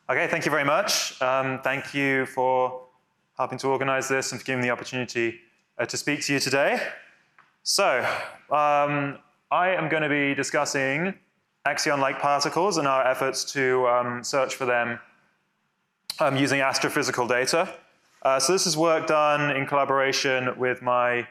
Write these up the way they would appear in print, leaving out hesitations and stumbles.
Okay, thank you very much. Thank you for helping to organize this and for giving me the opportunity to speak to you today. So, I am going to be discussing axion-like particles and our efforts to search for them using astrophysical data. So this is work done in collaboration with my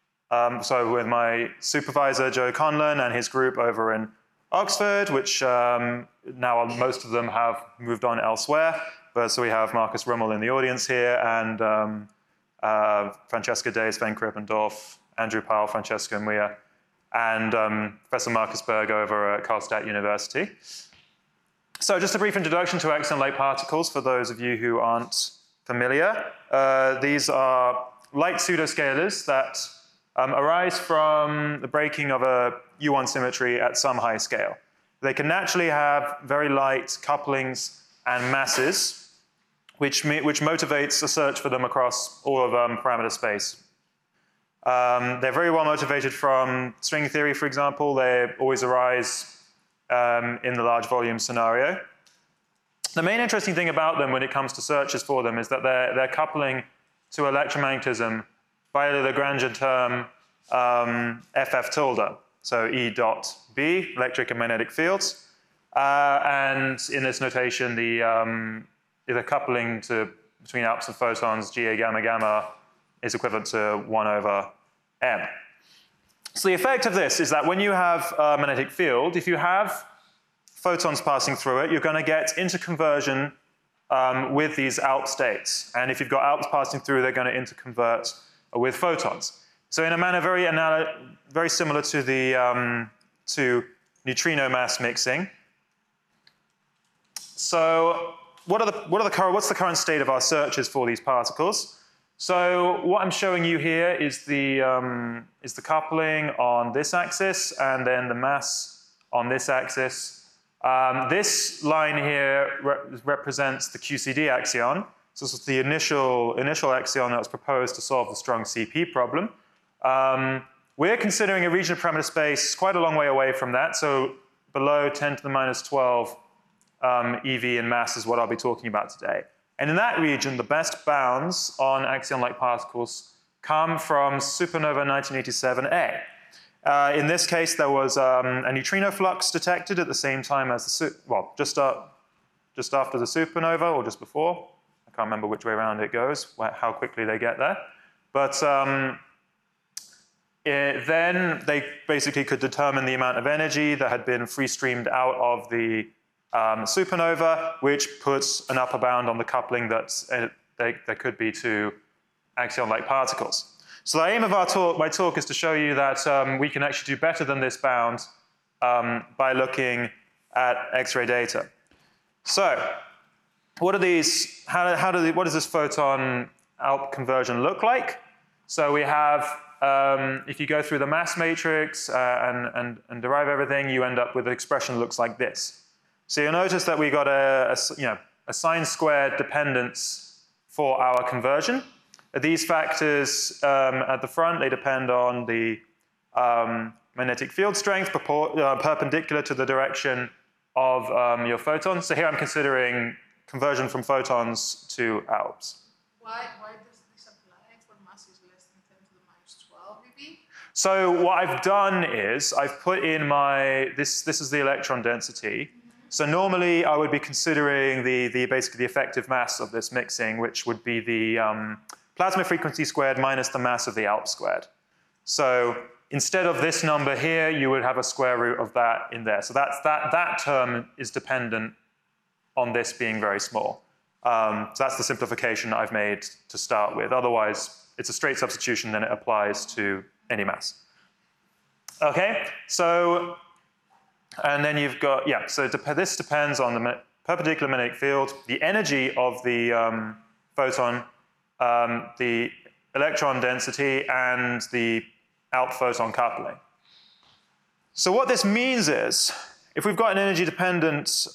supervisor, Joe Conlon, and his group over in Oxford, which now most of them have moved on elsewhere. But so we have Marcus Rummel in the audience here, and Francesca Day, Sven Krippendorf, Andrew Powell, Francesca Muir, and Professor Marcus Berg over at Karlstad University. So just a brief introduction to axion-like particles for those of you who aren't familiar. These are light pseudoscalars that arise from the breaking of a U1 symmetry at some high scale. They can naturally have very light couplings and masses, which motivates a search for them across all of parameter space. They're very well motivated from string theory, for example. They always arise in the large volume scenario. The main interesting thing about them when it comes to searches for them is that they're coupling to electromagnetism by the Lagrangian term FF tilde, so E dot B, electric and magnetic fields. And in this notation, the coupling between ALPS and photons, GA gamma gamma, is equivalent to 1 over m. So the effect of this is that when you have a magnetic field, if you have photons passing through it, you're going to get interconversion with these ALP states. And if you've got ALPs passing through, they're going to interconvert with photons. So in a manner very similar to the to neutrino mass mixing. So what's the current state of our searches for these particles? So what I'm showing you here is the coupling on this axis and then the mass on this axis. This line here represents the QCD axion. So this is the initial axion that was proposed to solve the strong CP problem. We're considering a region of parameter space quite a long way away from that, so below 10 to the minus 12 EV in mass is what I'll be talking about today. And in that region, the best bounds on axion-like particles come from supernova 1987A. In this case, there was a neutrino flux detected at the same time as just after the supernova or just before. I can't remember which way around it goes, how quickly they get there. But then they basically could determine the amount of energy that had been free streamed out of the supernova, which puts an upper bound on the coupling that there could be to axion-like particles. So the aim of my talk is to show you that we can actually do better than this bound by looking at X-ray data. So what are these? What does this photon ALP conversion look like? So we have, if you go through the mass matrix and derive everything, you end up with an expression that looks like this. So you'll notice that we got a sine squared dependence for our conversion. These factors at the front, they depend on the magnetic field strength perpendicular to the direction of your photons. So here I'm considering conversion from photons to ALPS. Why does this apply for masses less than 10 to the minus 12 eV? So what I've done is I've put in this is the electron density. So normally I would be considering basically the effective mass of this mixing, which would be the plasma frequency squared minus the mass of the ALP squared. So instead of this number here, you would have a square root of that in there. So that term is dependent on this being very small. So that's the simplification I've made to start with. Otherwise, it's a straight substitution, then it applies to any mass. Okay, so, and then you've got, so this depends on the perpendicular magnetic field, the energy of the photon, the electron density, and the ALP photon coupling. So what this means is, if we've got an energy-dependent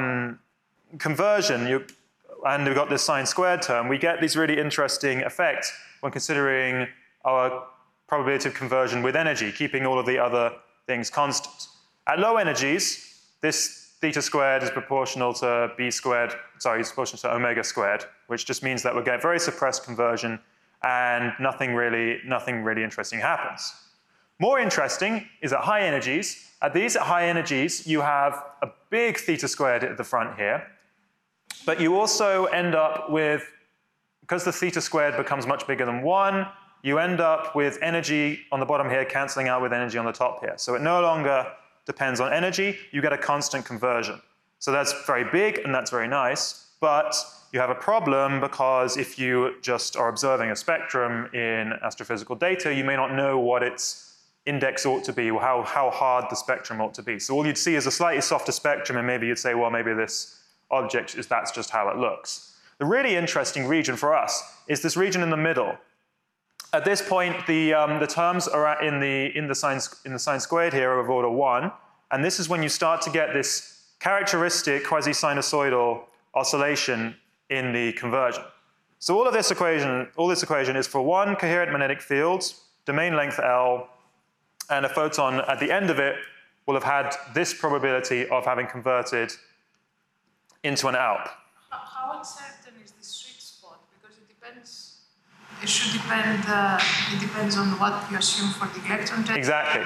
conversion, and we've got this sine squared term, we get these really interesting effects when considering our probability of conversion with energy, keeping all of the other things constant. At low energies, this theta squared is proportional to b squared, sorry, it's proportional to omega squared, which just means that we'll get very suppressed conversion and nothing really interesting happens. More interesting is at high energies. At these high energies, you have a big theta squared at the front here, but you also end up with, because the theta squared becomes much bigger than 1, you end up with energy on the bottom here cancelling out with energy on the top here. So it no longer depends on energy, you get a constant conversion. So that's very big and that's very nice, but you have a problem because if you just are observing a spectrum in astrophysical data, you may not know what its index ought to be or how hard the spectrum ought to be. So all you'd see is a slightly softer spectrum and maybe you'd say, well, maybe this object that's just how it looks. The really interesting region for us is this region in the middle. At this point, the terms are in the sine squared here are of order 1, and this is when you start to get this characteristic quasi-sinusoidal oscillation in the conversion. So all this equation is for one coherent magnetic field, domain length L, and a photon at the end of it will have had this probability of having converted into an ALP. How uncertain is the sweet spot? Because it depends. It should depend. It depends on what you assume for the electron density. Exactly.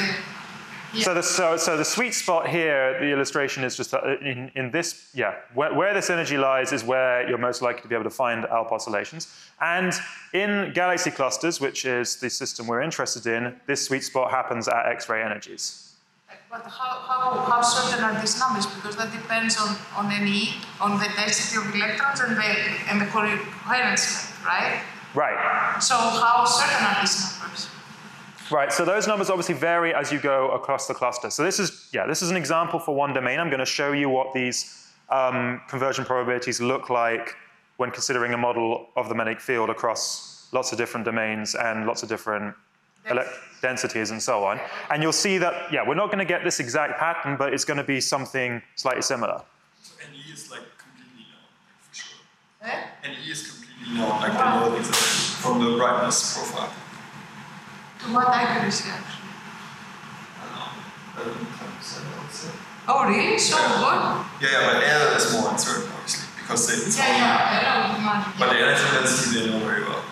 Yeah. So the sweet spot here, the illustration is just in this, where this energy lies is where you're most likely to be able to find ALP oscillations. And in galaxy clusters, which is the system we're interested in, this sweet spot happens at X-ray energies. But how certain are these numbers? Because that depends on NE, on the density of electrons and the coherence, right? Right. So how certain are these numbers? Right, so those numbers obviously vary as you go across the cluster. So this is an example for one domain. I'm going to show you what these conversion probabilities look like when considering a model of the magnetic field across lots of different domains and lots of different densities and so on. And you'll see that, we're not going to get this exact pattern, but it's going to be something slightly similar. So NE is like completely known, like for sure. Eh? NE is completely known, like they know these from the brightness profile. To what accuracy, actually? I don't know, 10%, I would say. Oh, really? So good? Yeah, but L is more uncertain, obviously, because it's I know. Imagine. But the electron density they know very well.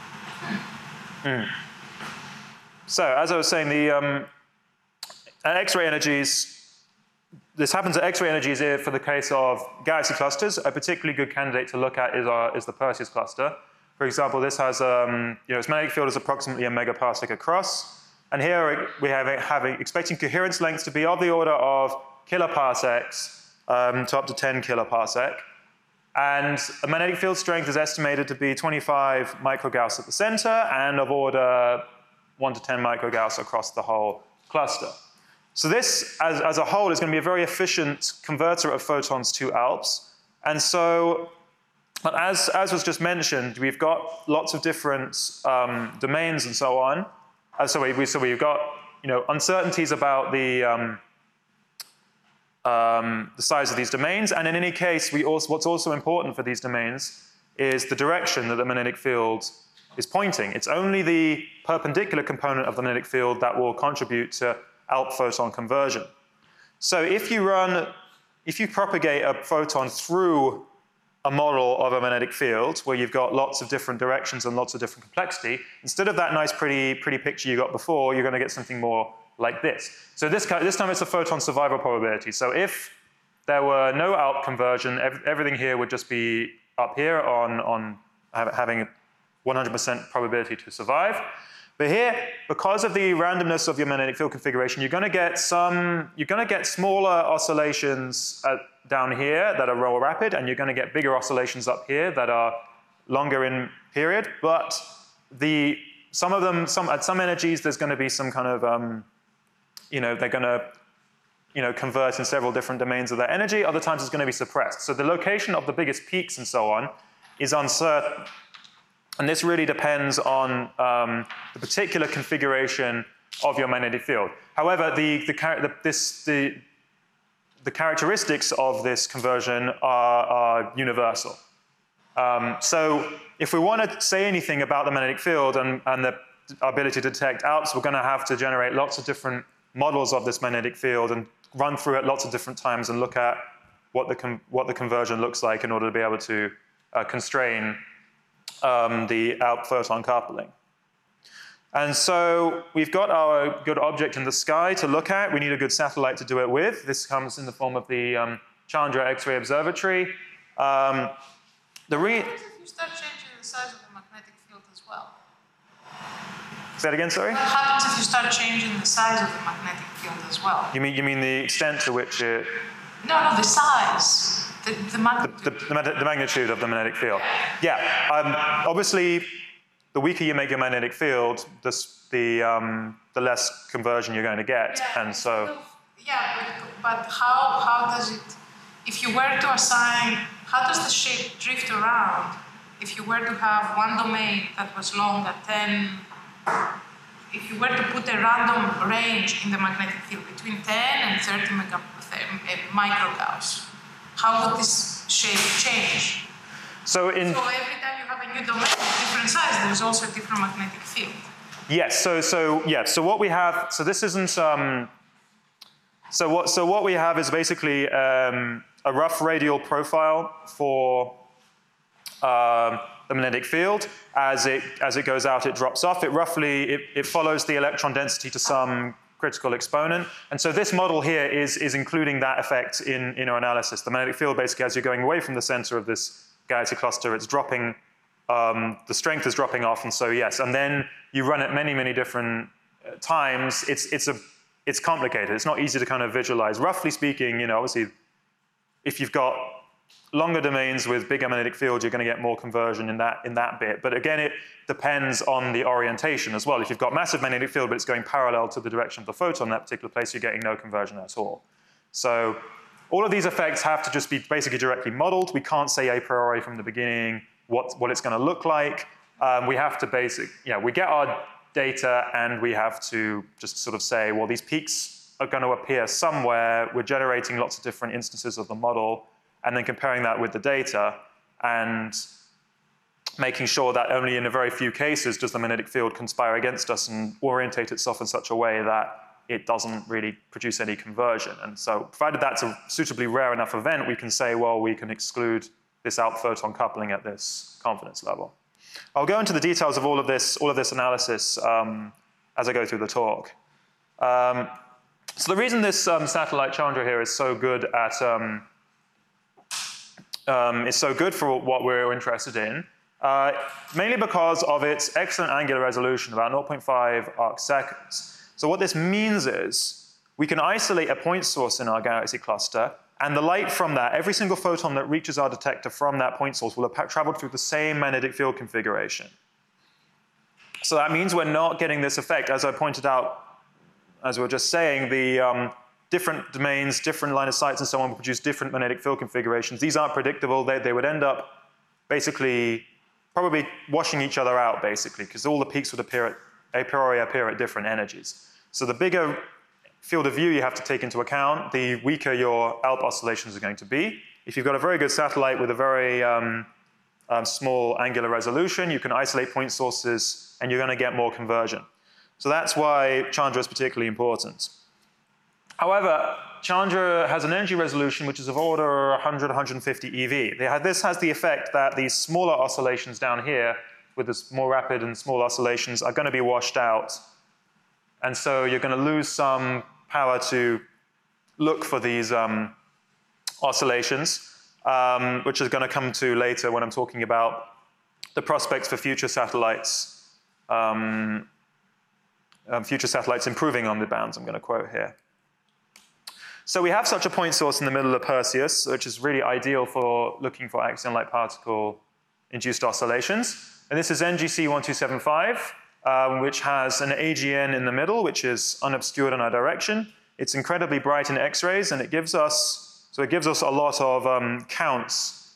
So, as I was saying, at X-ray energies, this happens at X-ray energies here for the case of galaxy clusters. A particularly good candidate to look at is the Perseus cluster. For example, this has, its magnetic field is approximately a megaparsec across. And here we have expecting coherence lengths to be of the order of kiloparsecs to up to 10 kiloparsec. And the magnetic field strength is estimated to be 25 microgauss at the center and of order 1 to 10 microgauss across the whole cluster. So this, as a whole, is going to be a very efficient converter of photons to ALPS. And so, but as was just mentioned, we've got lots of different domains and so on. So we've got uncertainties about the size of these domains, and in any case, what's also important for these domains is the direction that the magnetic field is pointing. It's only the perpendicular component of the magnetic field that will contribute to ALP photon conversion. So if you propagate a photon through a model of a magnetic field where you've got lots of different directions and lots of different complexity, instead of that nice pretty picture you got before, you're going to get something more like this. So this time it's a photon survival probability. So if there were no ALP conversion, everything here would just be up here on having 100% probability to survive. But here, because of the randomness of your magnetic field configuration, you're going to get smaller oscillations down here that are more rapid, and you're going to get bigger oscillations up here that are longer in period. But at some energies, there's going to be some kind of, they're going to, convert in several different domains of their energy. Other times, it's going to be suppressed. So the location of the biggest peaks and so on is uncertain. And this really depends on the particular configuration of your magnetic field. However, the characteristics of this conversion are universal. So if we want to say anything about the magnetic field and the ability to detect ALPS, we're going to have to generate lots of different models of this magnetic field and run through it lots of different times and look at what the conversion looks like in order to be able to constrain the out photon coupling. And so we've got our good object in the sky to look at. We need a good satellite to do it with. This comes in the form of the Chandra X-ray Observatory. What if you start changing the size of the magnetic field as well? Say that again, sorry? What happens if you start changing the size of the magnetic field as well? You mean the extent to which it... No, the size. The magnitude of the magnetic field. Yeah, obviously, the weaker you make your magnetic field, the less conversion you're going to get, yeah, and so. Yeah, but how does it? If you were to assign, how does the shape drift around? If you were to have one domain that was long at 10, if you were to put a random range in the magnetic field between 10 and 30 microgauss, how would this shape change? So every time you have a new domain of different size, there's also a different magnetic field. Yes. So what we have. So this isn't. So what we have is basically a rough radial profile for the magnetic field. As it goes out, it drops off. It follows the electron density to some critical exponent. And so this model here is including that effect in our analysis. The magnetic field, basically, as you're going away from the center of this galaxy cluster, it's dropping, the strength is dropping off, and so yes. And then you run it many, many different times. It's complicated. It's not easy to kind of visualize. Roughly speaking, obviously, if you've got longer domains with bigger magnetic fields, you're going to get more conversion in that bit. But again, it depends on the orientation as well. If you've got massive magnetic field, but it's going parallel to the direction of the photon in that particular place, you're getting no conversion at all. So all of these effects have to just be basically directly modeled. We can't say a priori from the beginning what it's going to look like. We have to we get our data and we have to just sort of say, well, these peaks are going to appear somewhere. We're generating lots of different instances of the model, and then comparing that with the data and making sure that only in a very few cases does the magnetic field conspire against us and orientate itself in such a way that it doesn't really produce any conversion. And so provided that's a suitably rare enough event, we can say, well, we can exclude this out-photon coupling at this confidence level. I'll go into the details of all of this analysis as I go through the talk. So the reason this satellite Chandra here is so good at for what we're interested in, mainly because of its excellent angular resolution, about 0.5 arcseconds. So what this means is we can isolate a point source in our galaxy cluster, and the light from that, every single photon that reaches our detector from that point source will have traveled through the same magnetic field configuration. So that means we're not getting this effect. As I pointed out, as we were just saying, the different domains, different line of sights, and so on will produce different magnetic field configurations. These aren't predictable. They would end up basically probably washing each other out, basically, because all the peaks would a priori appear at different energies. So the bigger field of view you have to take into account, the weaker your ALP oscillations are going to be. If you've got a very good satellite with a very small angular resolution, you can isolate point sources, and you're going to get more conversion. So that's why Chandra is particularly important. However, Chandra has an energy resolution which is of order 100, 150 eV. This has the effect that these smaller oscillations down here, with the more rapid and small oscillations, are going to be washed out. And so you're going to lose some power to look for these oscillations, which is going to come to later when I'm talking about the prospects for future satellites improving on the bounds I'm going to quote here. So we have such a point source in the middle of Perseus, which is really ideal for looking for axion-like particle-induced oscillations. And this is NGC 1275, which has an AGN in the middle, which is unobscured in our direction. It's incredibly bright in X-rays, and it gives us a lot of counts,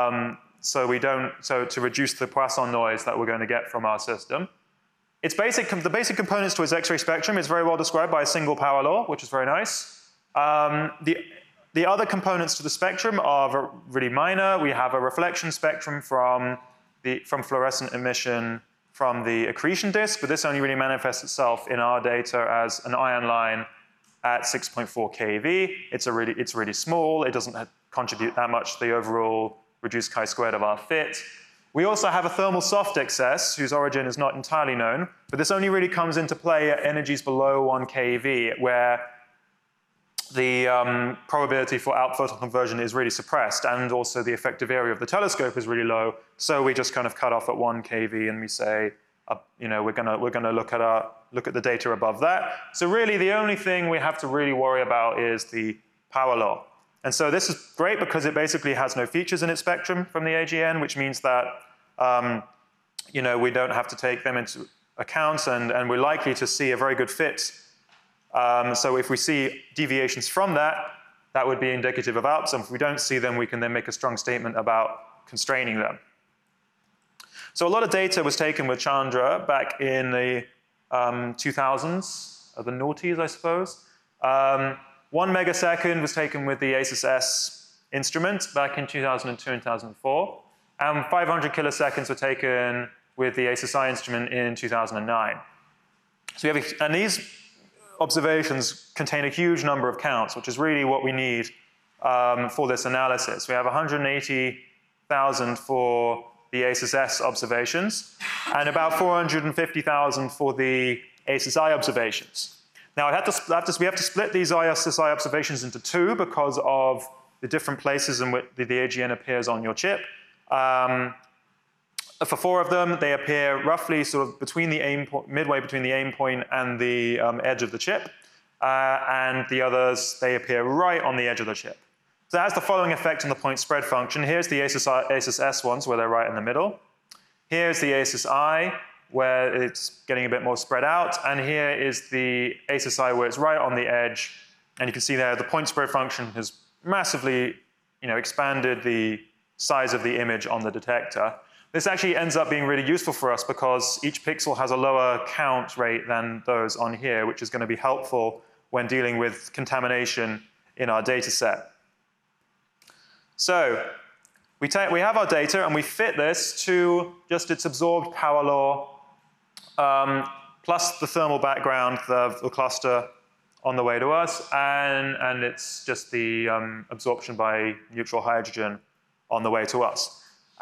to reduce the Poisson noise that we're going to get from our system. The basic components to its X-ray spectrum is very well described by a single power law, which is very nice. The other components to the spectrum are really minor. We have a reflection spectrum from fluorescent emission from the accretion disk, but this only really manifests itself in our data as an ion line at 6.4 keV. It's really small. It doesn't contribute that much to the overall reduced chi-squared of our fit. We also have a thermal soft excess, whose origin is not entirely known, but this only really comes into play at energies below 1 keV, where the probability for outphoton conversion is really suppressed, and also the effective area of the telescope is really low. So we just kind of cut off at 1 keV, and we say, you know, we're gonna look at the data above that. So really, the only thing we have to really worry about is the power law. And so this is great because it basically has no features in its spectrum from the AGN, which means that you know, we don't have to take them into account, and we're likely to see a very good fit. So if we see deviations from that, that would be indicative of ALPS, and if we don't see them, we can then make a strong statement about constraining them. So a lot of data was taken with Chandra back in the 2000s, the noughties, I suppose. 1 megasecond was taken with the ASUS-S instrument back in 2002 and 2004, and 500 kiloseconds were taken with the ASUS-I instrument in 2009. So we have, and these observations contain a huge number of counts, which is really what we need for this analysis. We have 180,000 for the ASUS-S observations, and about 450,000 for the ASUS-I observations. Now, we have to split these ASUS-I observations into two because of the different places in which the AGN appears on your chip. For 4 of them, they appear roughly sort of between the aim point, midway between the aim point and the edge of the chip. And the others, they appear right on the edge of the chip. So that has the following effect on the point spread function. Here's the ASUS-S ones, where they're right in the middle. Here's the ASUS-I, where it's getting a bit more spread out. And here is the ASUS-I, where it's right on the edge. And you can see there the point spread function has massively, you know, expanded the size of the image on the detector. This actually ends up being really useful for us because each pixel has a lower count rate than those on here, which is going to be helpful when dealing with contamination in our data set. So we have our data, and we fit this to just its absorbed power law plus the thermal background of the cluster on the way to us, and it's just the absorption by neutral hydrogen on the way to us.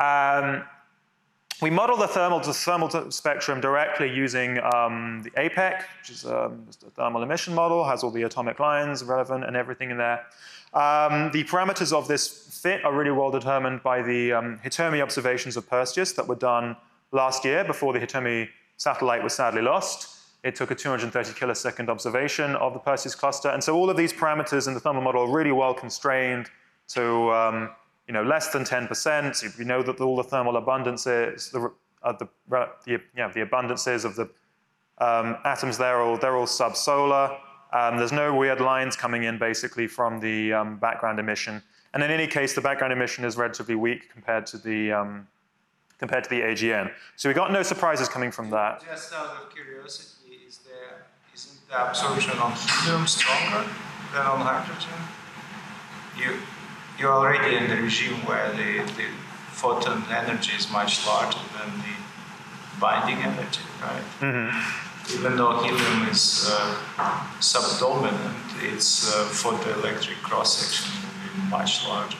We model the thermal spectrum directly using the APEC, which is a thermal emission model, has all the atomic lines relevant and everything in there. The parameters of this fit are really well determined by the Hitomi observations of Perseus that were done last year before the Hitomi satellite was sadly lost. It took a 230 kilosecond observation of the Perseus cluster, and so all of these parameters in the thermal model are really well constrained to you know, less than 10%. We know that all the thermal abundances, the abundances of the atoms there, they're all subsolar. There's no weird lines coming in basically from the background emission. And in any case, the background emission is relatively weak compared to the AGN. So we got no surprises coming from that. Just out of curiosity, isn't the absorption on helium stronger than on hydrogen? You're already in the regime where the photon energy is much larger than the binding energy, right? Mm-hmm. Even though helium is subdominant, its photoelectric cross-section will be much larger.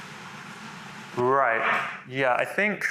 Right. Yeah, I think...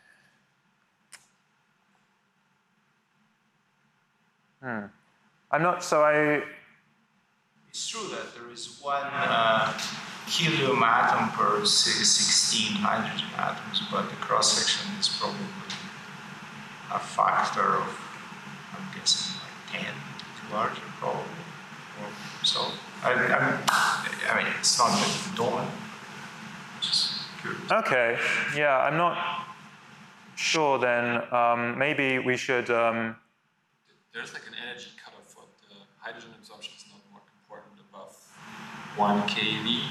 I'm not, so I... It's true that there is one helium atom per 16 hydrogen atoms, but the cross-section is probably a factor of, I'm guessing, like 10 to larger, probably. So, I mean, it's not that dominant. Just curious. Okay, yeah, I'm not sure then. Maybe we should... There's like an energy cutoff, but the hydrogen absorption is not more important above 1 keV.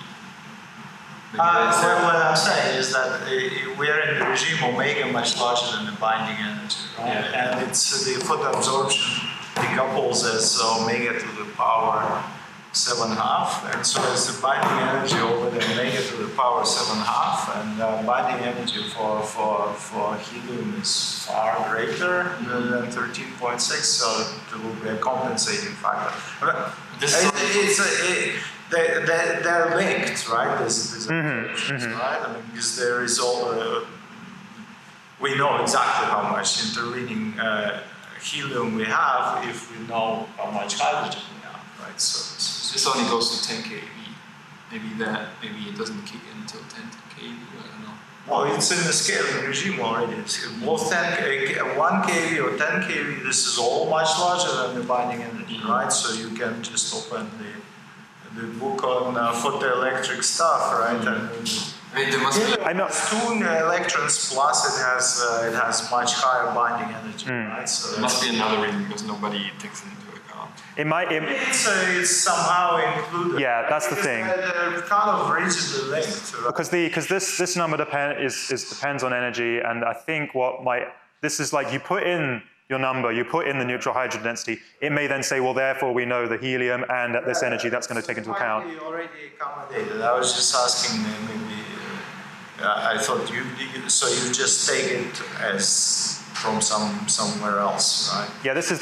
What I'm saying is that we are in the regime omega much larger than the binding energy, right? Yeah. And it's the photoabsorption decouples as omega to the power 7.5, and so it's the binding energy over the omega to the power 7.5, and binding energy for helium is far greater than 13.6, so there will be a compensating factor. They're linked, right? These applications, right? I mean, because there is all. We know exactly how much intervening helium we have if we know how much hydrogen we have, right? So this only goes to 10 keV. Maybe it doesn't kick in until 10 keV. I don't know. Well, it's in the scaling regime already. Both 1 keV or 10 keV. This is all much larger than the binding energy, right? So you can just open the book on photoelectric stuff, right? And I mean, there must be. I know. 2 electrons plus it has much higher binding energy, right? So There must be another reason because nobody takes it into account. it's somehow included. Yeah, that's the thing. They're kind of rigidly linked, right? Because this number depends on energy, and I think this is like you put in your number, you put in the neutral hydrogen density, it may then say, well, therefore we know the helium, and at this energy that's going to take into account. Already accommodated. I was just asking maybe. I thought you just take it as from somewhere else, right? Yeah, this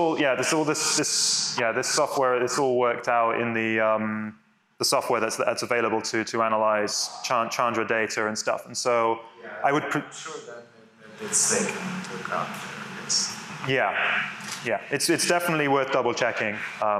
software. It's all worked out in the software that's available to analyze Chandra data and stuff. And so I would. I'm sure that it's taken into account there. Yes. Yeah, it's definitely worth double checking.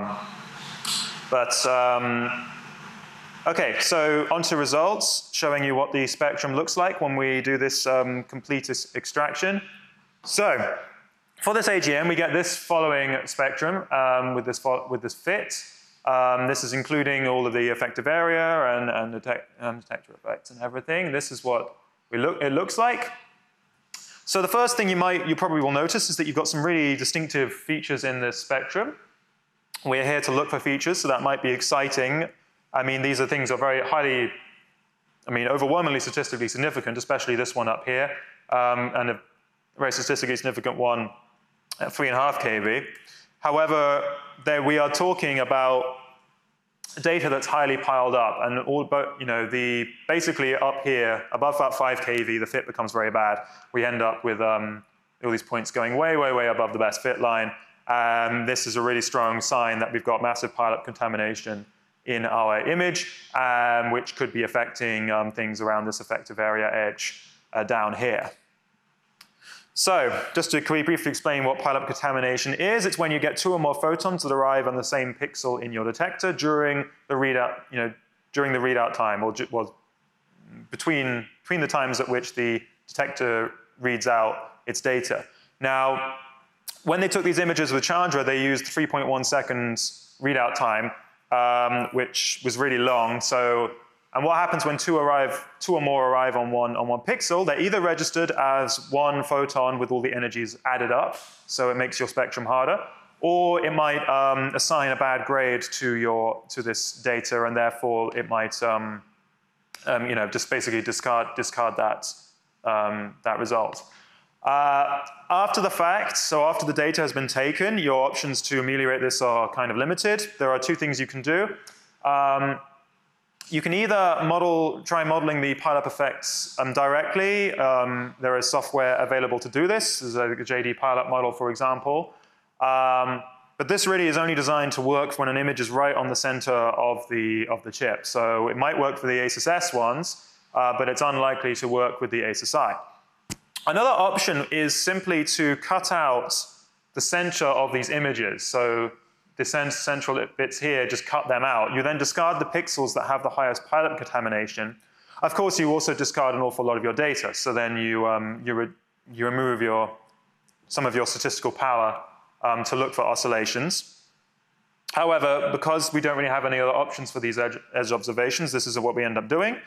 Okay, so on to results, showing you what the spectrum looks like when we do this complete extraction. So, for this AGN, we get this following spectrum with this fit. This is including all of the effective area and detector effects and everything. This is what it looks like. So the first thing you probably will notice is that you've got some really distinctive features in this spectrum. We're here to look for features, so that might be exciting. I mean, these are things that are overwhelmingly statistically significant, especially this one up here, and a very statistically significant one at 3.5 keV. However, we are talking about data that's highly piled up, and basically up here, above that 5 keV, the fit becomes very bad. We end up with all these points going way, way, way above the best fit line. This is a really strong sign that we've got massive pileup contamination in our image, which could be affecting things around this effective area edge down here. So, just to briefly explain what pileup contamination is, it's when you get 2 or more photons that arrive on the same pixel in your detector during the readout time, or between the times at which the detector reads out its data. Now, when they took these images with Chandra, they used 3.1 seconds readout time, which was really long. And what happens when 2 or more arrive on one pixel? They're either registered as 1 photon with all the energies added up, so it makes your spectrum harder, or it might assign a bad grade to this data, and therefore it might just basically discard that result. After the fact, so after the data has been taken, your options to ameliorate this are kind of limited. There are 2 things you can do. You can either try modeling the pileup effects directly. There is software available to do this. There's a JD pileup model, for example. But this really is only designed to work when an image is right on the center of the chip. So it might work for the ASUS ones, but it's unlikely to work with the ASUS. Another option is simply to cut out the center of these images. So the central bits here, just cut them out. You then discard the pixels that have the highest pileup contamination. Of course, you also discard an awful lot of your data. So then you remove some of your statistical power to look for oscillations. However, because we don't really have any other options for these edge observations, this is what we end up doing.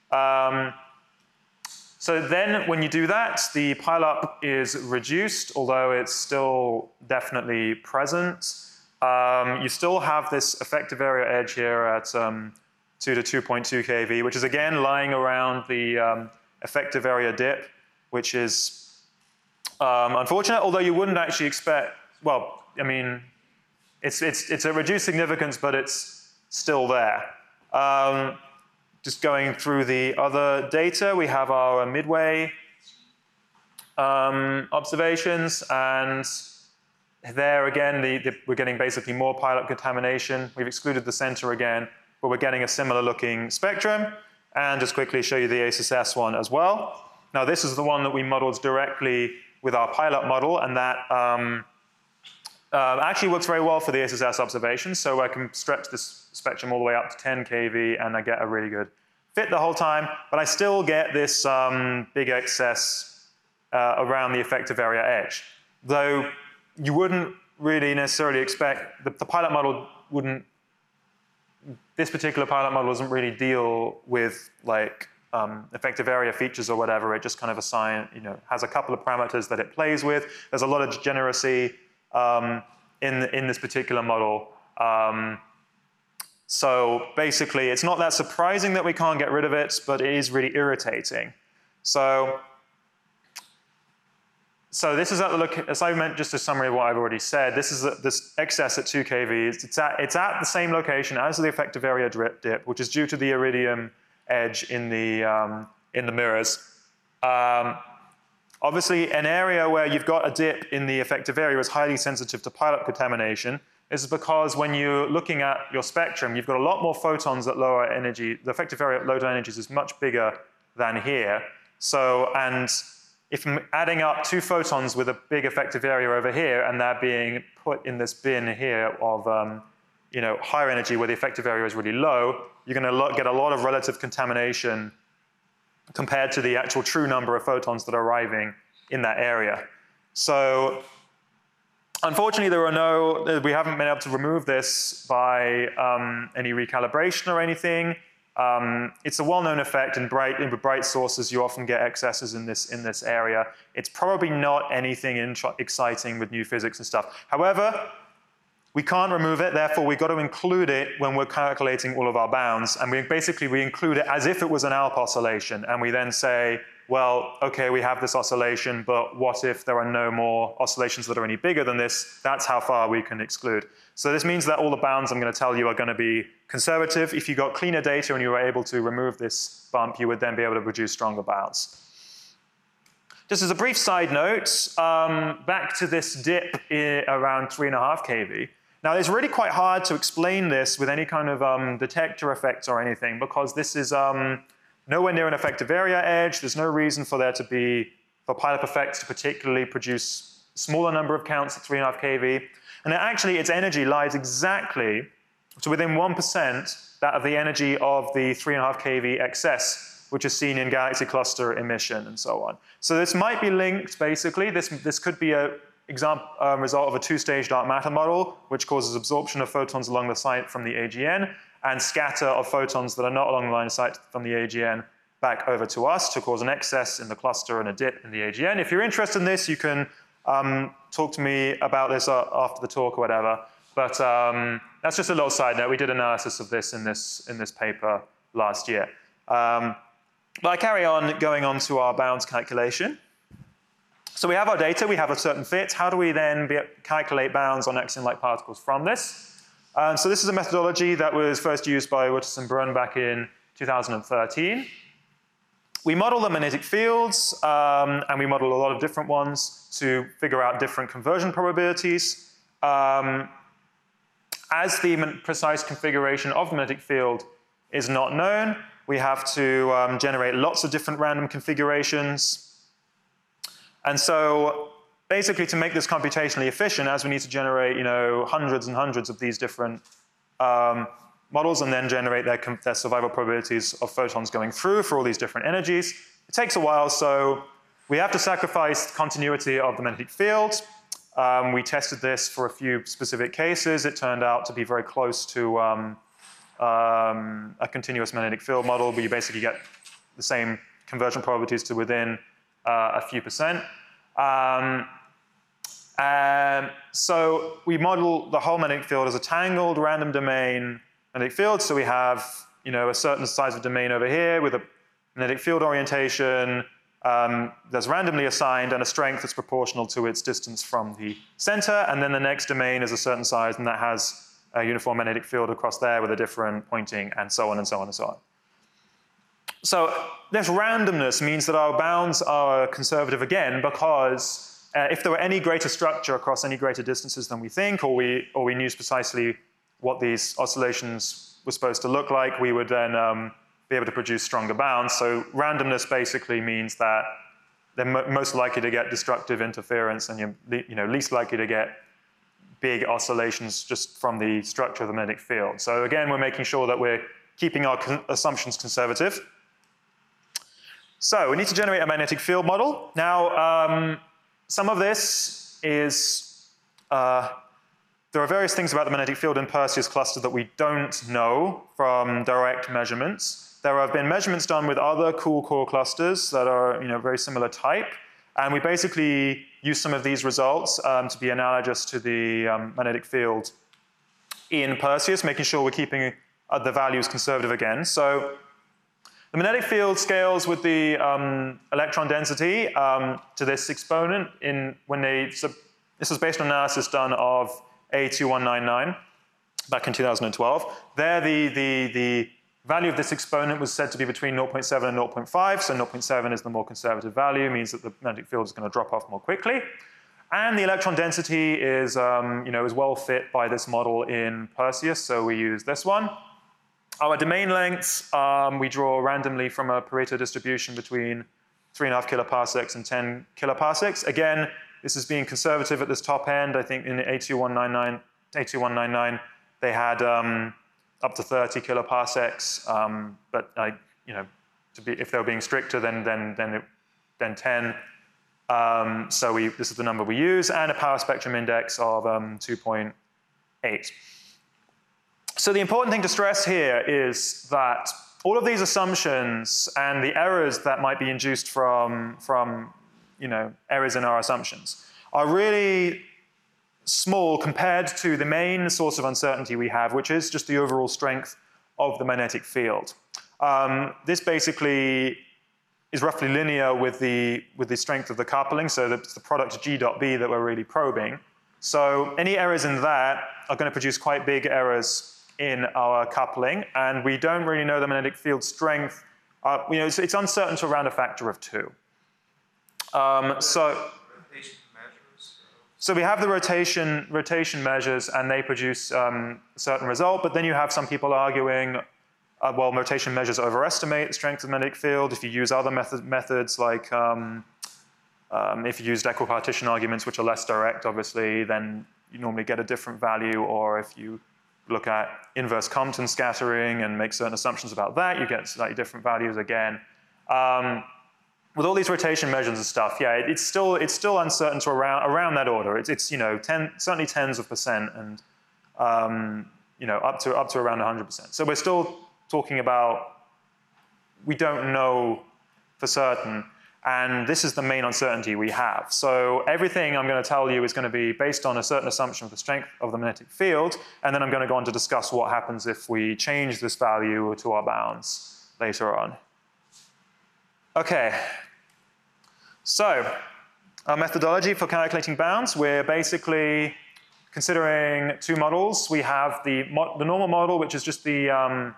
So then when you do that, the pileup is reduced, although it's still definitely present. You still have this effective area edge here at 2 to 2.2 keV, which is again lying around the effective area dip, which is unfortunate, although you wouldn't actually expect, well, I mean, it's a reduced significance, but it's still there. Just going through the other data, we have our midway observations, and there again, we're getting basically more pileup contamination. We've excluded the center again, but we're getting a similar looking spectrum. And just quickly show you the ACES one as well. Now this is the one that we modeled directly with our pileup model, and that actually works very well for the ACES observations. So I can stretch this spectrum all the way up to 10 kV, and I get a really good fit the whole time, but I still get this big excess around the effective area edge. Though you wouldn't really necessarily expect, the pileup model wouldn't, this particular pileup model doesn't really deal with like effective area features or whatever. It just kind of has a couple of parameters that it plays with. There's a lot of degeneracy in this particular model. So basically, it's not that surprising that we can't get rid of it, but it is really irritating. So this is at the look, as I meant, just a summary of what I've already said. This is this excess at 2 kV. It's at the same location as the effective area dip, which is due to the iridium edge in the mirrors. Obviously, an area where you've got a dip in the effective area is highly sensitive to pileup contamination. This is because when you're looking at your spectrum, you've got a lot more photons at lower energy. The effective area at low energies is much bigger than here. So, and if I'm adding up 2 photons with a big effective area over here, and they're being put in this bin here of higher energy where the effective area is really low, you're going to get a lot of relative contamination compared to the actual true number of photons that are arriving in that area. So unfortunately, we haven't been able to remove this by any recalibration or anything. It's a well-known effect in bright sources. You often get excesses in this area. It's probably not anything exciting with new physics and stuff. However, we can't remove it, therefore we've got to include it when we're calculating all of our bounds. And we include it as if it was an ALP oscillation. And we then say, well, okay, we have this oscillation, but what if there are no more oscillations that are any bigger than this? That's how far we can exclude. So this means that all the bounds I'm going to tell you are going to be conservative. If you got cleaner data and you were able to remove this bump, you would then be able to produce stronger bounds. Just as a brief side note, back to this dip around 3.5 kV. Now, it's really quite hard to explain this with any kind of detector effects or anything, because this is nowhere near an effective area edge. There's no reason for for pileup effects to particularly produce smaller number of counts at 3.5 kV. And actually, its energy lies exactly to within 1% that of the energy of the 3.5 kV excess, which is seen in galaxy cluster emission and so on. So this might be linked, basically. This could be a result of a 2-stage dark matter model, which causes absorption of photons along the site from the AGN, and scatter of photons that are not along the line of sight from the AGN back over to us to cause an excess in the cluster and a dip in the AGN. If you're interested in this, you can talk to me about this after the talk or whatever. But that's just a little side note. We did analysis of this in this paper last year. But I carry on going on to our bounds calculation. So we have our data, we have a certain fit. How do we then calculate bounds on X-light particles from this? So this is a methodology that was first used by Wurtz and Brunn back in 2013. We model the magnetic fields, and we model a lot of different ones to figure out different conversion probabilities. As the precise configuration of the magnetic field is not known, we have to generate lots of different random configurations. And so basically, to make this computationally efficient, as we need to generate hundreds and hundreds of these different models and then generate their survival probabilities of photons going through for all these different energies, it takes a while. So we have to sacrifice continuity of the magnetic field. We tested this for a few specific cases. It turned out to be very close to a continuous magnetic field model, where you basically get the same conversion probabilities to within a few percent. So we model the whole magnetic field as a tangled random domain magnetic field. So we have a certain size of domain over here with a magnetic field orientation that's randomly assigned and a strength that's proportional to its distance from the center. And then the next domain is a certain size, and that has a uniform magnetic field across there with a different pointing, and so on and so on and so on. So this randomness means that our bounds are conservative again, because if there were any greater structure across any greater distances than we think, or we knew precisely what these oscillations were supposed to look like, we would then be able to produce stronger bounds. So randomness basically means that they're most likely to get destructive interference, and you're least likely to get big oscillations just from the structure of the magnetic field. So again, we're making sure that we're keeping our assumptions conservative. So we need to generate a magnetic field model. Now, some of this is, there are various things about the magnetic field in Perseus cluster that we don't know from direct measurements. There have been measurements done with other cool core clusters that are very similar type. And we basically use some of these results to be analogous to the magnetic field in Perseus, making sure we're keeping the values conservative again. So the magnetic field scales with the electron density to this exponent this was based on analysis done of A2199 back in 2012. There the value of this exponent was said to be between 0.7 and 0.5, so 0.7 is the more conservative value, means that the magnetic field is going to drop off more quickly. And the electron density is, is well fit by this model in Perseus, so we use this one. Our domain lengths, we draw randomly from a Pareto distribution between 3.5 kiloparsecs and 10 kiloparsecs. Again, this is being conservative at this top end. I think in the A2199, they had up to 30 kiloparsecs, but if they were being stricter, then 10. So this is the number we use, and a power spectrum index of 2.8. So the important thing to stress here is that all of these assumptions and the errors that might be induced from errors in our assumptions are really small compared to the main source of uncertainty we have, which is just the overall strength of the magnetic field. This basically is roughly linear with the strength of the coupling, so it's the product G dot B that we're really probing. So any errors in that are going to produce quite big errors in our coupling, and we don't really know the magnetic field strength. It's uncertain to around a factor of 2. So we have the rotation measures, and they produce a certain result, but then you have some people arguing, well, rotation measures overestimate the strength of the magnetic field. If you use other methods like if you used equipartition arguments, which are less direct, obviously, then you normally get a different value, or if you look at inverse Compton scattering and make certain assumptions about that, you get slightly different values again. With all these rotation measures and stuff, yeah, it's still uncertain to around that order. It's certainly tens of percent, and up to around 100%. So we're still talking about, we don't know for certain, and this is the main uncertainty we have. So everything I'm going to tell you is going to be based on a certain assumption of the strength of the magnetic field, and then I'm going to go on to discuss what happens if we change this value to our bounds later on. Okay, so our methodology for calculating bounds, we're basically considering 2 models. We have the normal model, which is just the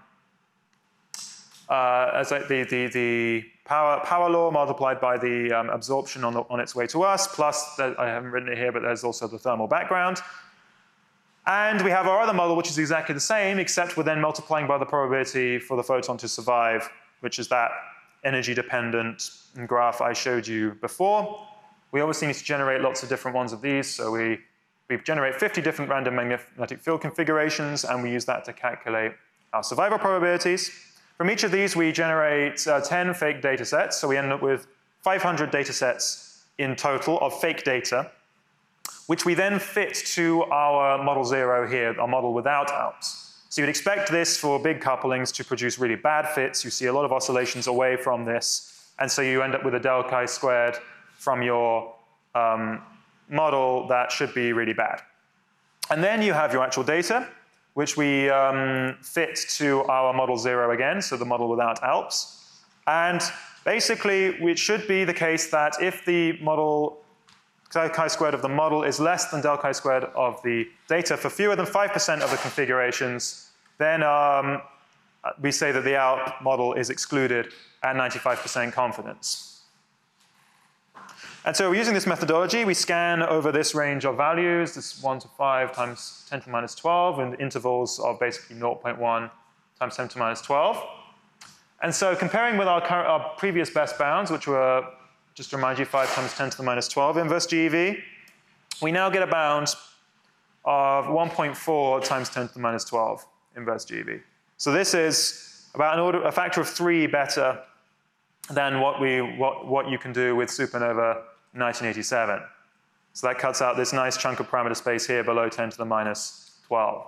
power law multiplied by the absorption on its way to us, plus, I haven't written it here, but there's also the thermal background. And we have our other model, which is exactly the same, except we're then multiplying by the probability for the photon to survive, which is that energy-dependent graph I showed you before. We obviously need to generate lots of different ones of these, so we generate 50 different random magnetic field configurations, and we use that to calculate our survival probabilities. From each of these, we generate 10 fake data sets, so we end up with 500 data sets in total of fake data, which we then fit to our model 0 here, our model without ALPS. So you'd expect this for big couplings to produce really bad fits. You see a lot of oscillations away from this, and so you end up with a del chi squared from your model that should be really bad. And then you have your actual data, which we fit to our model 0 again, so the model without ALPS. And basically, it should be the case that if the model del chi squared of the model is less than del chi squared of the data for fewer than 5% of the configurations, then we say that the ALP model is excluded at 95% confidence. And so we're using this methodology. We scan over this range of values, this 1 to 5 times 10 to the minus 12, in intervals of basically 0.1 times 10 to the minus 12. And so comparing with our previous best bounds, which were, just to remind you, 5 times 10 to the minus 12 inverse GeV, we now get a bound of 1.4 times 10 to the minus 12 inverse GeV. So this is about a factor of 3 better than what you can do with Supernova 1987. So that cuts out this nice chunk of parameter space here below 10 to the minus 12.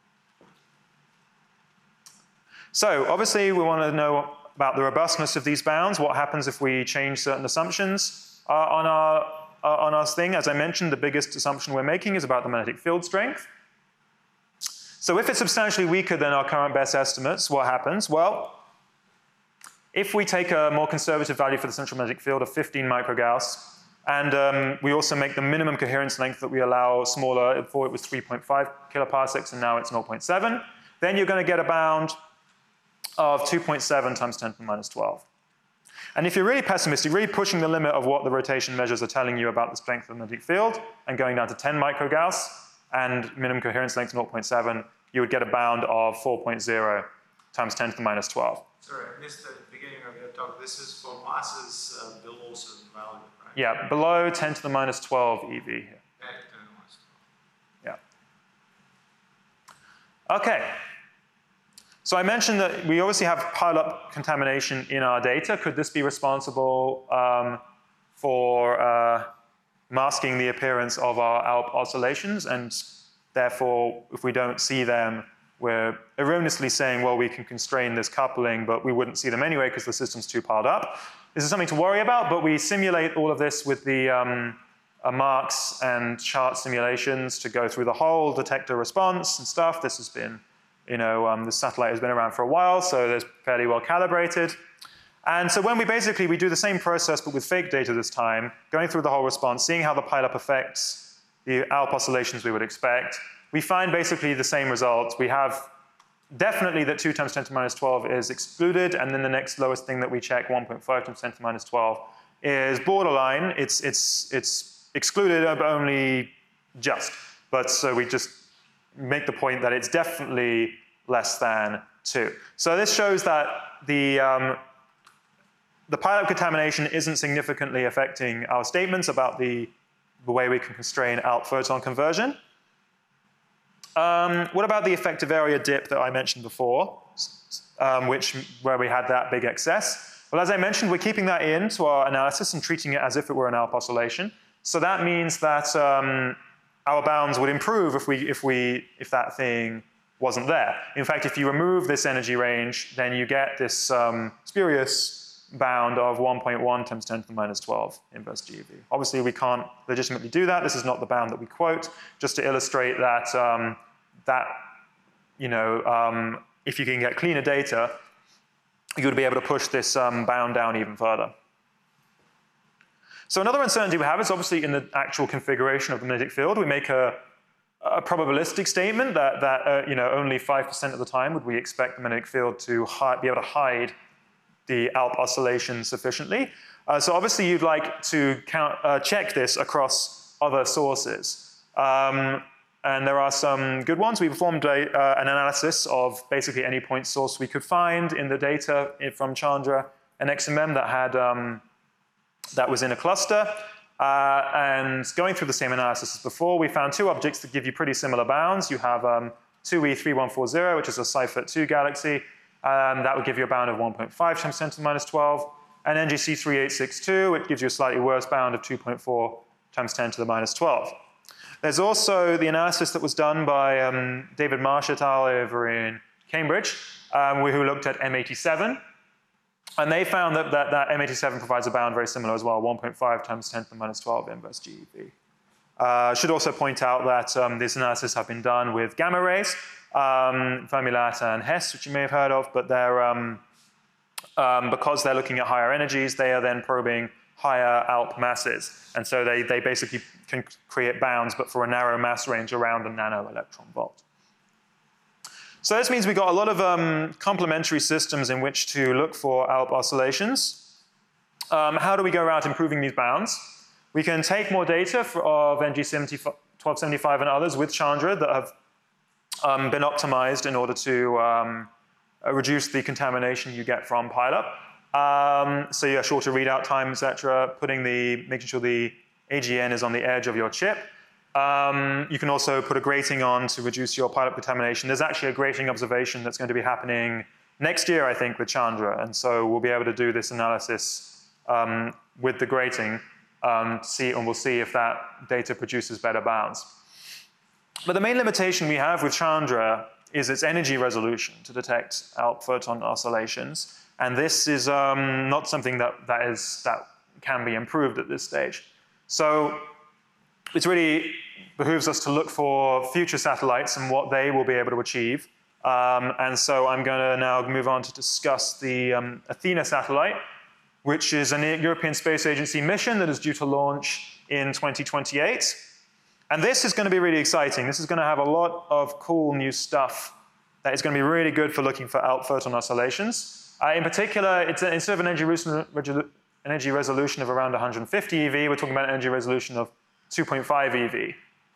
So obviously we want to know about the robustness of these bounds. What happens if we change certain assumptions on our thing? As I mentioned, the biggest assumption we're making is about the magnetic field strength. So if it's substantially weaker than our current best estimates, what happens? Well, if we take a more conservative value for the central magnetic field of 15 microgauss, and we also make the minimum coherence length that we allow smaller, before it was 3.5 kiloparsecs and now it's 0.7, then you're going to get a bound of 2.7 times 10 to the minus 12. And if you're really pessimistic, really pushing the limit of what the rotation measures are telling you about the strength of the magnetic field, and going down to 10 microgauss and minimum coherence length 0.7, you would get a bound of 4.0 times 10 to the minus 12. Sorry, I missed the beginning of your talk. This is for masses below certain value, right? Yeah, below 10 to the minus 12 EV here. Yeah. Okay. So I mentioned that we obviously have pileup contamination in our data. Could this be responsible for masking the appearance of our ALP oscillations? And therefore, if we don't see them, we're erroneously saying, well, we can constrain this coupling, but we wouldn't see them anyway because the system's too piled up. This is something to worry about, but we simulate all of this with the Marx and chart simulations to go through the whole detector response and stuff. This has been, the satellite has been around for a while, so it's fairly well calibrated. And so when we do the same process, but with fake data this time, going through the whole response, seeing how the pileup affects the ALP oscillations we would expect, we find basically the same results. We have definitely that 2 times 10 to the minus 12 is excluded, and then the next lowest thing that we check, 1.5 times 10 to the minus 12, is borderline. It's excluded, but only just. But so we just make the point that it's definitely less than 2. So this shows that the pileup contamination isn't significantly affecting our statements about the way we can constrain ALP photon conversion. What about the effective area dip that I mentioned before, where we had that big excess? Well, as I mentioned, we're keeping that into our analysis and treating it as if it were an ALP oscillation. So that means that our bounds would improve if that thing wasn't there. In fact, if you remove this energy range, then you get this spurious bound of 1.1 times 10 to the minus 12 inverse GeV. Obviously, we can't legitimately do that. This is not the bound that we quote, just to illustrate that, if you can get cleaner data, you would be able to push this bound down even further. So another uncertainty we have is obviously in the actual configuration of the magnetic field. We make a probabilistic statement that only 5% of the time would we expect the magnetic field to be able to hide the ALP oscillation sufficiently. So obviously you'd like to check this across other sources. And there are some good ones. We performed an analysis of basically any point source we could find in the data from Chandra and XMM that had that was in a cluster. And going through the same analysis as before, we found 2 objects that give you pretty similar bounds. You have 2E3140, which is a Seyfert 2 galaxy. That would give you a bound of 1.5 times 10 to the minus 12. And NGC 3862, which gives you a slightly worse bound of 2.4 times 10 to the minus 12. There's also the analysis that was done by David Marsh et al. Over in Cambridge, who looked at M87. And they found that M87 provides a bound very similar as well, 1.5 times 10 to the minus 12 inverse GeV. Should also point out that this analysis have been done with gamma rays, Fermi-Lat and Hess, which you may have heard of, but they're, because they're looking at higher energies, they are then probing higher ALP masses. And so they basically can create bounds, but for a narrow mass range around a nano electron volt. So this means we've got a lot of complementary systems in which to look for ALP oscillations. How do we go about improving these bounds? we can take more data of NG1275 and others with Chandra that have been optimized in order to reduce the contamination you get from pileup. So you have shorter readout time, etc., making sure the AGN is on the edge of your chip. You can also put a grating on to reduce your pileup contamination. There's actually a grating observation that's going to be happening next year, I think, with Chandra. And so we'll be able to do this analysis with the grating, and we'll see if that data produces better bounds. But the main limitation we have with Chandra is its energy resolution to detect ALP photon oscillations. And this is not something that can be improved at this stage. So it really behooves us to look for future satellites and what they will be able to achieve. And so I'm going to now move on to discuss the Athena satellite, which is a European Space Agency mission that is due to launch in 2028. And this is going to be really exciting. This is going to have a lot of cool new stuff that is going to be really good for looking for ALP photon oscillations. In particular, instead of an energy resolution of around 150 eV, we're talking about an energy resolution of 2.5 eV.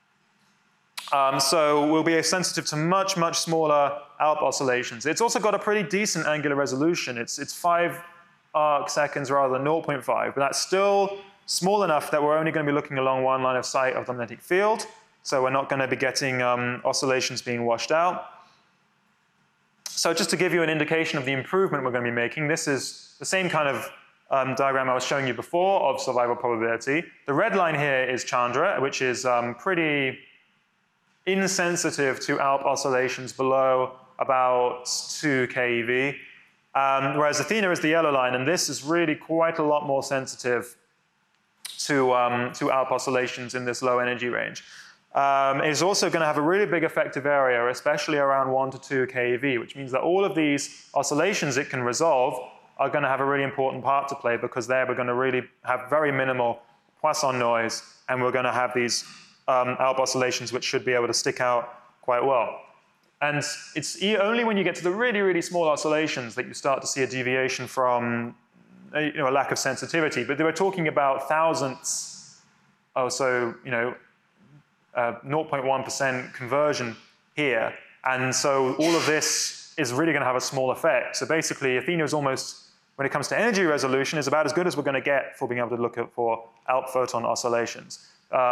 So we'll be sensitive to much, much smaller ALP oscillations. It's also got a pretty decent angular resolution. It's 5 arc seconds rather than 0.5, but that's still small enough that we're only going to be looking along one line of sight of the magnetic field, so we're not going to be getting oscillations being washed out. So just to give you an indication of the improvement we're going to be making, this is the same kind of diagram I was showing you before of survival probability. The red line here is Chandra, which is pretty insensitive to ALP oscillations below about 2 keV, whereas Athena is the yellow line, and this is really quite a lot more sensitive to ALP oscillations in this low energy range. It's also going to have a really big effective area, especially around 1 to 2 keV, which means that all of these oscillations it can resolve are going to have a really important part to play, because there we're going to really have very minimal Poisson noise, and we're going to have these ALP oscillations which should be able to stick out quite well. And it's only when you get to the really, really small oscillations that you start to see a deviation from a lack of sensitivity. But they were talking about thousandths, so 0.1% conversion here. And so all of this is really going to have a small effect. So basically, Athena is almost, when it comes to energy resolution, is about as good as we're going to get for being able to look for ALP photon oscillations.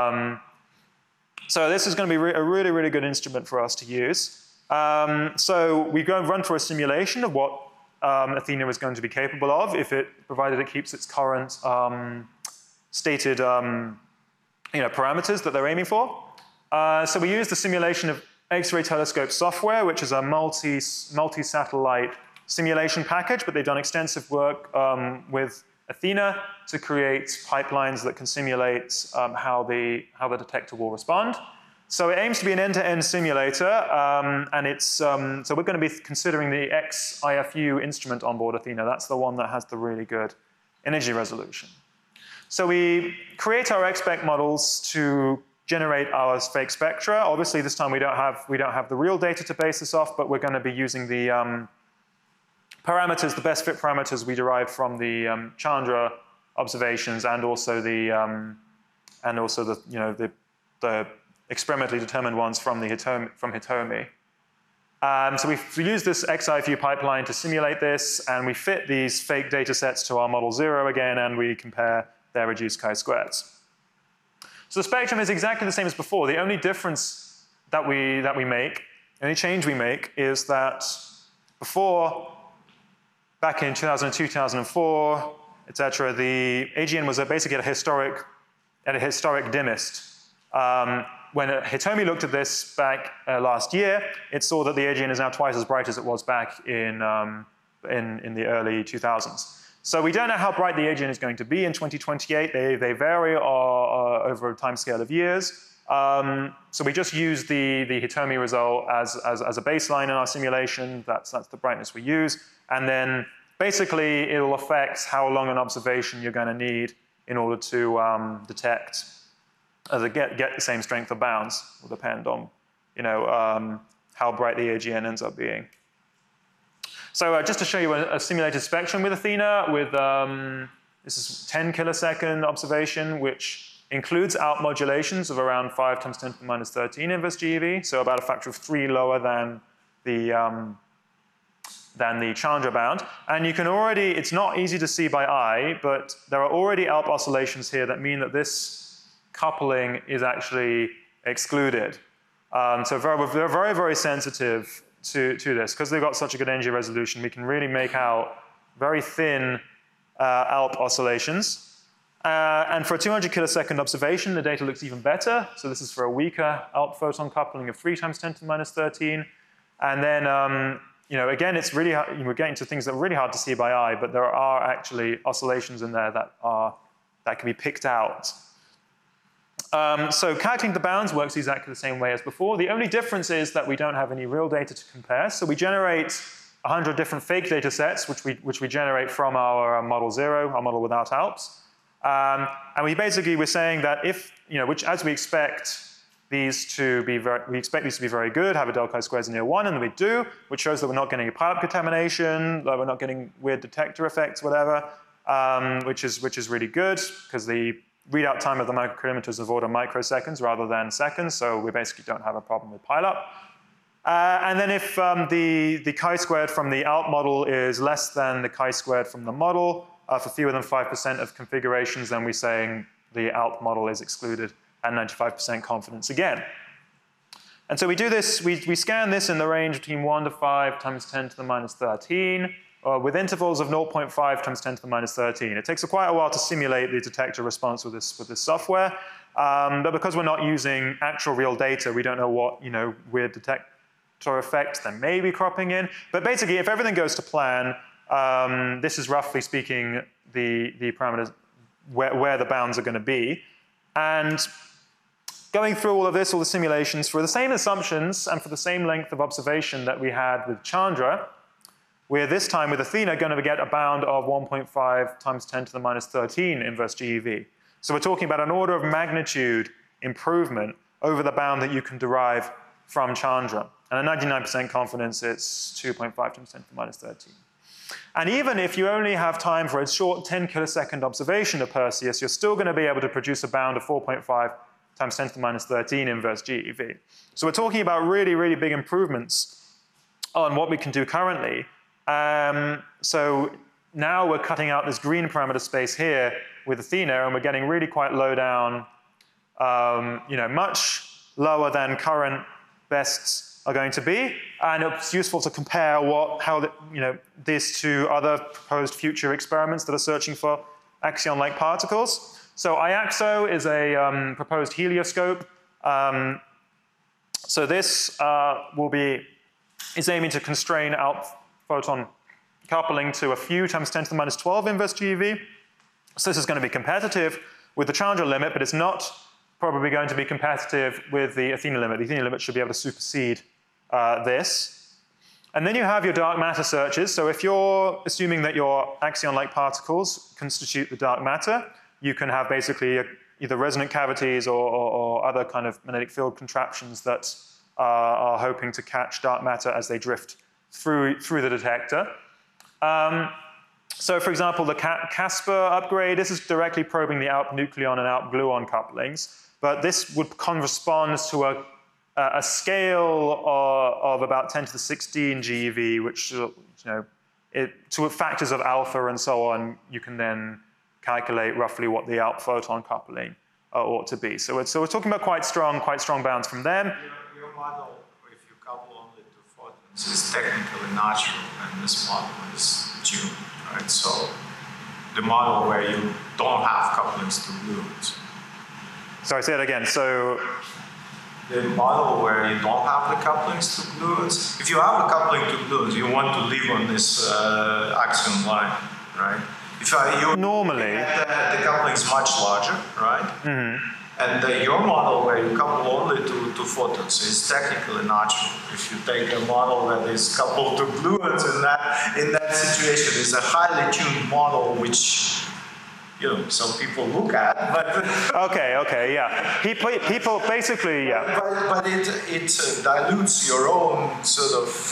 So this is going to be a really, really good instrument for us to use. So we go and run through a simulation of what Athena is going to be capable of, provided it keeps its current stated parameters that they're aiming for. So we use the simulation of X-ray telescope software, which is a multi-satellite simulation package, but they've done extensive work with Athena to create pipelines that can simulate how the detector will respond. So it aims to be an end-to-end simulator, and so we're going to be considering the XIFU instrument on board Athena. That's the one that has the really good energy resolution. So we create our XSpec models to generate our fake spectra. Obviously, this time we don't have the real data to base this off, but we're going to be using the parameters, the best fit parameters we derived from the Chandra observations, and also the experimentally determined ones from Hitomi. So we use this XIFU pipeline to simulate this, and we fit these fake data sets to our model 0 again, and we compare their reduced chi-squareds. So the spectrum is exactly the same as before. The only difference that we make, the only change we make, is that before, back in 2002, 2004, etc., the AGN was basically at a historic dimmest. When Hitomi looked at this back last year, it saw that the AGN is now twice as bright as it was back in the early 2000s. So we don't know how bright the AGN is going to be in 2028. They vary over a time scale of years. So we just use the Hitomi result as a baseline in our simulation. That's the brightness we use. And then basically it'll affect how long an observation you're going to need in order to detect, get the same strength of bounds. Will depend on how bright the AGN ends up being. So just to show you a simulated spectrum with Athena, with this is 10 kilosecond observation, which includes out modulations of around 5 times 10 to the minus 13 inverse GeV, so about a factor of 3 lower than the Chandra bound. And you can already, it's not easy to see by eye, but there are already ALP oscillations here that mean that this coupling is actually excluded. So we're very, very sensitive to this. Because they've got such a good energy resolution, we can really make out very thin ALP oscillations. And for a 200 kilosecond observation, the data looks even better. So this is for a weaker ALP photon coupling of 3 times 10 to the minus 13. And then, you know, again, it's really hard, we're getting to things that are really hard to see by eye, but there are actually oscillations in there that can be picked out. So calculating the bounds works exactly the same way as before. The only difference is that we don't have any real data to compare. So we generate 100 different fake data sets, which we generate from our model 0, our model without ALPs. And we're saying that if, you know, which as we expect these to be very good, have a del chi-squares near 1, and we do, which shows that we're not getting a pileup contamination, that we're not getting weird detector effects, whatever, which is really good, because the readout time of the microcalorimeters is of order microseconds rather than seconds, so we basically don't have a problem with pileup. And then if the chi-squared from the ALP model is less than the chi-squared from the model, for fewer than 5% of configurations, then we're saying the ALP model is excluded at 95% confidence again. And so we do this, we scan this in the range between 1 to 5 times 10 to the minus 13, with intervals of 0.5 times 10 to the minus 13. It takes quite a while to simulate the detector response with this software, but because we're not using actual real data, we don't know what, you know, weird detector effects there may be cropping in. But basically, if everything goes to plan, this is roughly speaking the parameters where the bounds are going to be. And going through all of this, all the simulations, for the same assumptions and for the same length of observation that we had with Chandra, we're this time with Athena going to get a bound of 1.5 times 10 to the minus 13 inverse GeV. So we're talking about an order of magnitude improvement over the bound that you can derive from Chandra. And at 99% confidence, it's 2.5 times 10 to the minus 13. And even if you only have time for a short 10 kilosecond observation of Perseus, you're still going to be able to produce a bound of 4.5 times 10 to the minus 13 inverse GeV. So we're talking about really, really big improvements on what we can do currently. So now we're cutting out this green parameter space here with Athena, and we're getting really quite low down, you know, much lower than current bests are going to be, and it's useful to compare this to other proposed future experiments that are searching for axion-like particles. So IAXO is a proposed helioscope. So this is aiming to constrain ALP photon coupling to a few times 10 to the minus 12 inverse GeV. So this is going to be competitive with the Chandra limit, but it's not probably going to be competitive with the Athena limit. The Athena limit should be able to supersede this. And then you have your dark matter searches. So if you're assuming that your axion-like particles constitute the dark matter, you can have basically either resonant cavities or other kind of magnetic field contraptions that are hoping to catch dark matter as they drift through the detector. So for example, the Casper upgrade, this is directly probing the ALP nucleon and ALP gluon couplings, but this would correspond to a scale of about 10 to the 16 GeV, which, you know, to factors of alpha and so on, you can then calculate roughly what the ALP photon coupling ought to be. So we're talking about quite strong bounds from them. Your model, if you couple only to photons, is technically natural, and this model is tuned, right? So the model where you don't have couplings to gluons. Sorry, say it again. So the model where you don't have the couplings to gluons, if you have a coupling to gluons, you want to live on this axion line, right? If normally the coupling is much larger, right? Mm-hmm. And your model where you couple only to photons is technically natural. If you take a model that is coupled to gluons, in that situation is a highly tuned model, which, you know, some people look at, but okay, yeah. People basically, yeah. But it dilutes your own sort of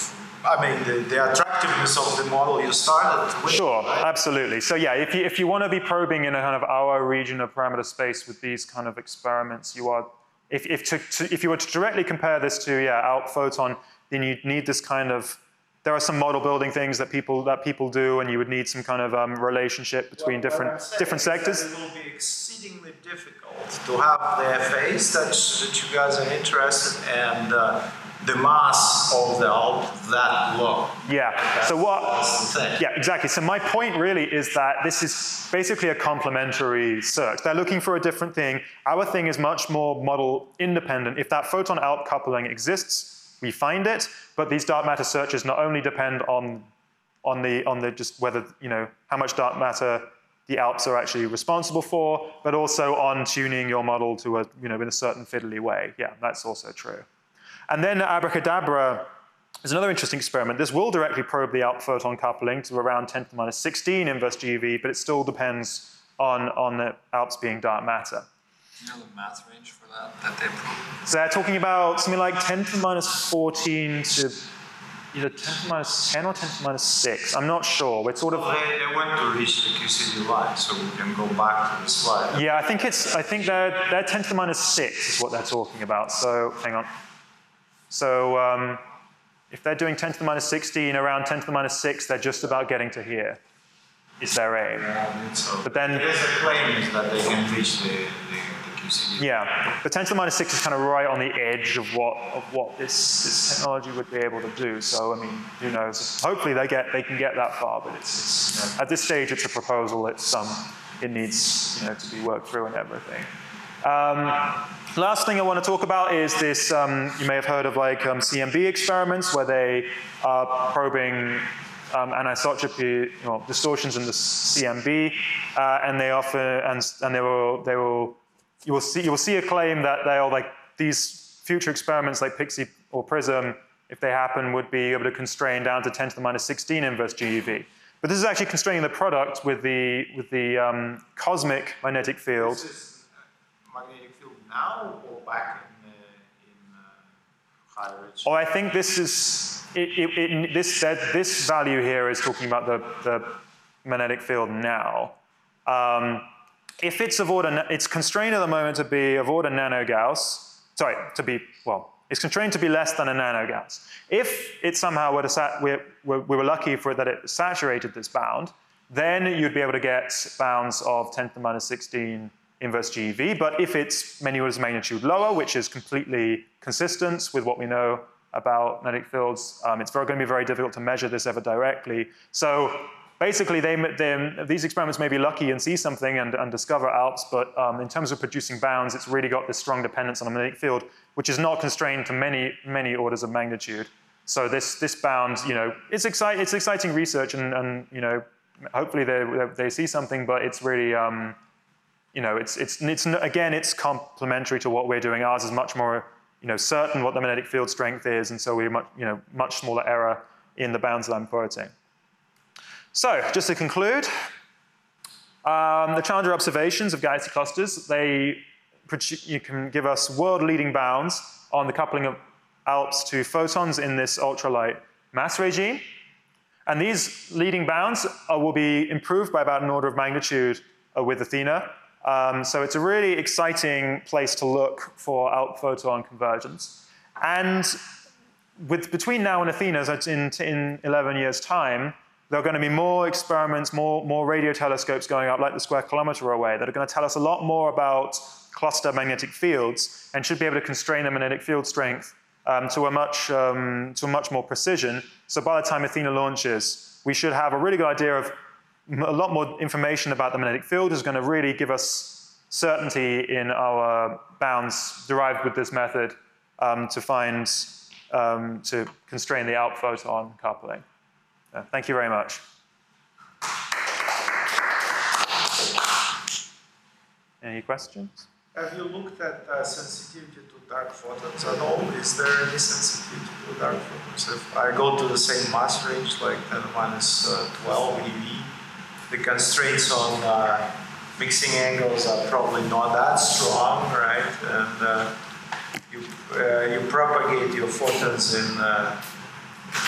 I mean, the attractiveness of the model you started with. Sure, right? absolutely. So yeah, if you want to be probing in a kind of our region of parameter space with these kind of experiments, you are, if you were to directly compare this to ALP photon, then you'd need this kind of, there are some model building things that people do, and you would need some kind of relationship between different sectors. It will be exceedingly difficult to have the FAs that you guys are interested and the mass of the ALP that low. Yeah. So what? That's the thing. Yeah, exactly. So my point really is that this is basically a complementary search. They're looking for a different thing. Our thing is much more model independent. If that photon ALP coupling exists, we find it. But these dark matter searches not only depend on the just whether, you know, how much dark matter the ALPs are actually responsible for, but also on tuning your model to a, you know, in a certain fiddly way. Yeah, that's also true. And then Abracadabra is another interesting experiment. This will directly probe the ALP photon coupling to around 10 to the minus 16 inverse GeV, but it still depends on the ALPs being dark matter. Do you know the mass range for that they probe? So they're talking about something like 10 to the minus 14 to either 10 to the minus 10 or 10 to the minus 6. I'm not sure. We're sort of. Well, they went to reach the QCD line, so we can go back to the slide. Yeah, I think they're 10 to the minus 6 is what they're talking about. So hang on. So if they're doing 10 to the minus 16, around 10 to the minus 6, they're just about getting to here, is their aim. Yeah, I think so. But then, there's a claim is that they can reach the QCD. yeah, but 10 to the minus 6 is kind of right on the edge of what this technology would be able to do. So I mean, who knows? Hopefully they can get that far, but it's you know, at this stage it's a proposal. It needs, you know, to be worked through and everything. Last thing I want to talk about is this, you may have heard of like CMB experiments where they are probing anisotropy, you know, distortions in the CMB, and they often, you will see a claim that they are like these future experiments like PIXI or PRISM, if they happen, would be able to constrain down to 10 to the minus 16 inverse GeV. But this is actually constraining the product with the cosmic magnetic field. This is magnetic field now or back in high rich? Oh, I think this is this value here is talking about the magnetic field now. If it's of order, it's constrained at the moment to be of order nanogauss. Sorry, it's constrained to be less than a nanogauss. If it somehow were to we were lucky for it that it saturated this bound, then you'd be able to get bounds of 10 to the minus 16 inverse GeV. But if it's many orders of magnitude lower, which is completely consistent with what we know about magnetic fields, it's going to be very difficult to measure this ever directly. So basically, these experiments may be lucky and see something and discover ALPs, but in terms of producing bounds, it's really got this strong dependence on a magnetic field, which is not constrained to many orders of magnitude. So this bound, you know, it's exciting research, and you know, hopefully they see something, but it's really, you know, it's complementary to what we're doing. Ours is much more, you know, certain what the magnetic field strength is, and so we're much smaller error in the bounds that I'm quoting. So, just to conclude, the Challenger observations of galaxy clusters, you can give us world-leading bounds on the coupling of ALPs to photons in this ultralight mass regime. And these leading bounds will be improved by about an order of magnitude with Athena. So it's a really exciting place to look for ALP photon convergence. And between now and Athena, so in 11 years' time, there are going to be more experiments, more radio telescopes going up like the square kilometer away that are going to tell us a lot more about cluster magnetic fields and should be able to constrain the magnetic field strength to a much more precision. So by the time Athena launches, we should have a really good idea of a lot more information about the magnetic field is going to really give us certainty in our bounds derived with this method to constrain the ALP photon coupling. Thank you very much. Any questions? Have you looked at sensitivity to dark photons at all? Is there any sensitivity to dark photons? If I go to the same mass range, like 10 minus 12 eV, the constraints on mixing angles are probably not that strong, right? And you propagate your photons in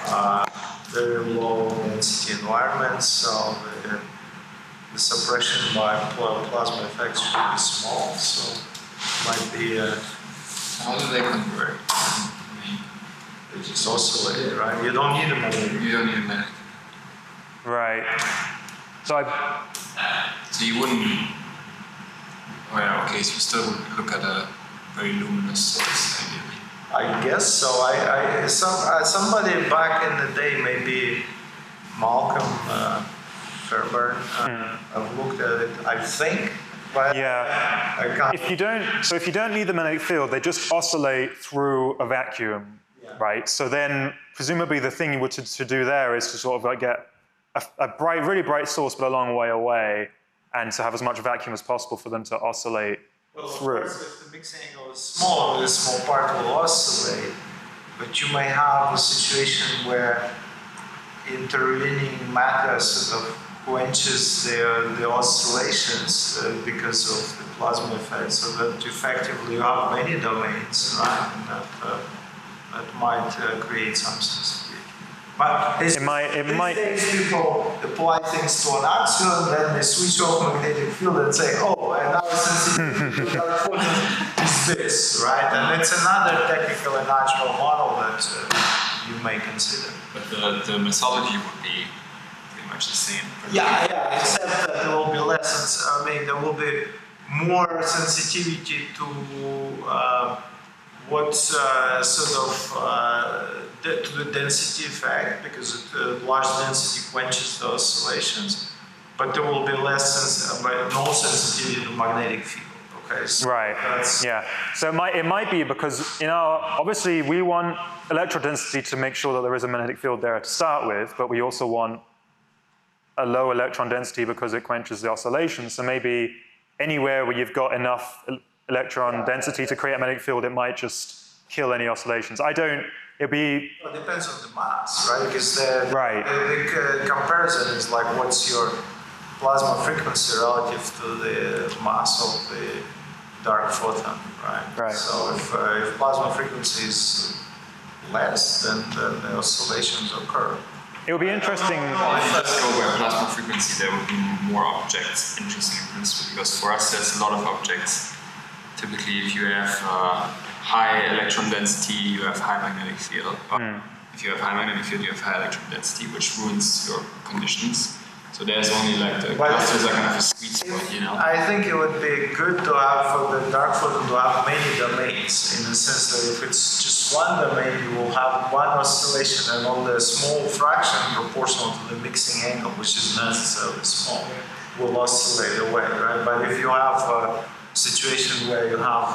very low density environments, so the suppression by plasma effects should be small, so might be How do they convert? they just oscillate, right? You don't need a magnetic. You don't need a magnetic. Right. So So you wouldn't. Well, okay, so you still would look at a very luminous source, ideally. I guess so. Somebody back in the day, maybe Malcolm Fairbairn, I've looked at it, I think, but yeah, I can't. if you don't need the magnetic field, they just oscillate through a vacuum, right? So then presumably the thing you would to do there is to sort of like get a bright, really bright source, but a long way away, and to have as much vacuum as possible for them to oscillate through. Of course, if the mixing angle is small, the small part will oscillate, but you may have a situation where intervening matter sort of quenches the oscillations because of the plasma effect, so that effectively you have many domains, right? And that might create some sensitivity. But these days people apply things to an axion, and then they switch off magnetic field and say, oh, and now sensitivity to dark photon is this, right? And it's another technical and natural model that you may consider. But the methodology would be pretty much the same. Yeah, except that there will be less, there will be more sensitivity to what to the density effect, because large density quenches the oscillations, but there will be no sensitivity to magnetic field. Okay, so right. Yeah. So it might be because obviously we want electron density to make sure that there is a magnetic field there to start with, but we also want a low electron density because it quenches the oscillations. So maybe anywhere where you've got enough electron density to create a magnetic field, it might just kill any oscillations. It'd be. Well, it depends on the mass, right? Because the comparison is like, what's your plasma frequency relative to the mass of the dark photon, right? Right. So if plasma frequency is less, then the oscillations occur. It would be interesting. If you just go by plasma frequency, there would be more objects, interesting in principle, because for us there's a lot of objects. Typically, if you have high electron density, you have high magnetic field. If you have high magnetic field, you have high electron density, which ruins your conditions. So there's only like the clusters are kind of a sweet spot, I think it would be good to have for the dark photon to have many domains, in the sense that if it's just one domain, you will have one oscillation, and on the small fraction proportional to the mixing angle, which is necessarily small, will oscillate away, right? But if you have a situation where you have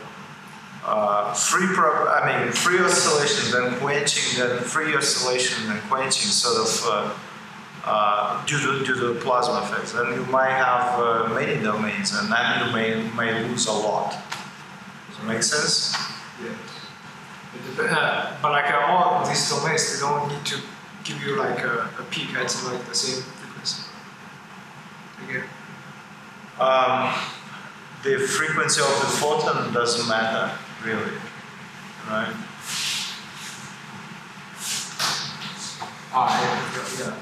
free oscillation, then quenching, then free oscillation, then quenching, sort of due to the plasma effects, then you might have many domains, and then you may lose a lot. Does it make sense? Yes. But like all of these domains, they don't need to give you like a peak at like the same frequency. Again. The frequency of the photon doesn't matter, really, right? Yeah.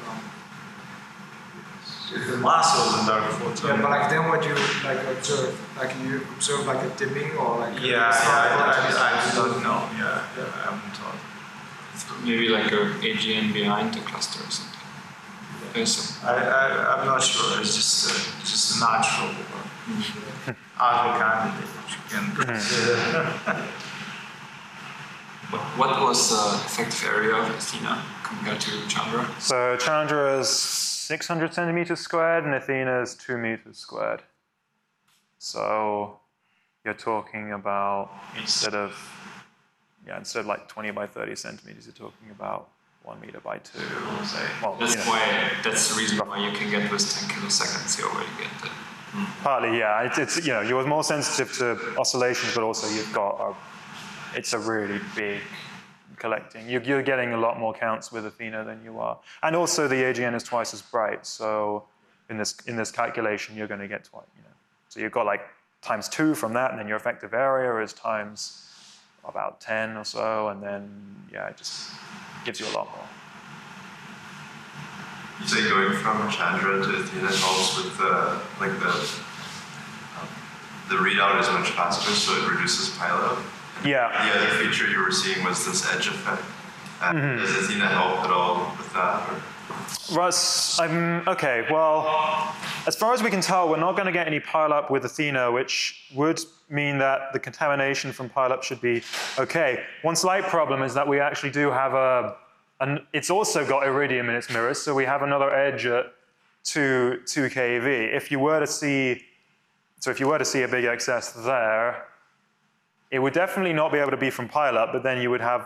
The mass of the dark photon. Yeah, but like then what you like observe? Like you observe like a dimming or like I don't know. Yeah, I haven't thought. Maybe like a AGN behind the cluster or something. I'm not sure. It's just a natural other candidate which you can consider. What was the effective area of Athena compared to Chandra? So Chandra is 600 centimeters squared, and Athena is 2 meters squared. So you're talking about instead of like 20 by 30 centimeters, you're talking about 1 meter by 2. Say, well, that's the reason why you can get with 10 kiloseconds. You already get that. Partly, yeah. It's you're more sensitive to oscillations, but also you've got it's a really big collecting. You're getting a lot more counts with Athena than you are, and also the AGN is twice as bright. So in this calculation, you're going to get twice. So you've got like ×2 from that, and then your effective area is times about 10 or so, and then it just gives you a lot more. You say going from Chandra to Athena helps with the readout is much faster, so it reduces pileup. Yeah. The other feature you were seeing was this edge effect. Does Athena help at all with that? Or? Russ, okay, well, as far as we can tell, we're not going to get any pileup with Athena, which would mean that the contamination from pileup should be okay. One slight problem is that we actually do have it's also got iridium in its mirrors, so we have another edge at 2 keV. If you were to see a big excess there, it would definitely not be able to be from pileup, but then you would have,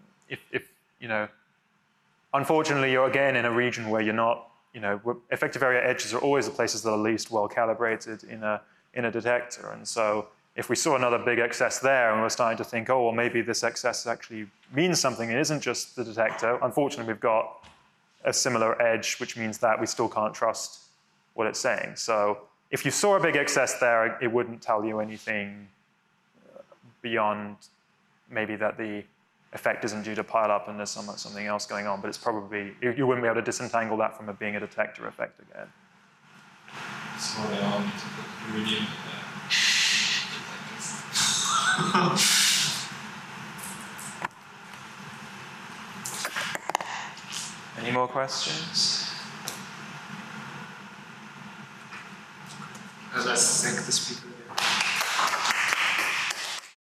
unfortunately, you're again in a region where you're not, effective area edges are always the places that are least well calibrated in a detector. And so if we saw another big excess there and we're starting to think, oh, well, maybe this excess actually means something, it isn't just the detector. Unfortunately, we've got a similar edge, which means that we still can't trust what it's saying. So if you saw a big excess there, it wouldn't tell you anything beyond maybe that the effect isn't due to pileup and there's something else going on, but it's probably, you wouldn't be able to disentangle that from it being a detector effect again. So I want to put iridium Any more questions? Let's thank the speaker.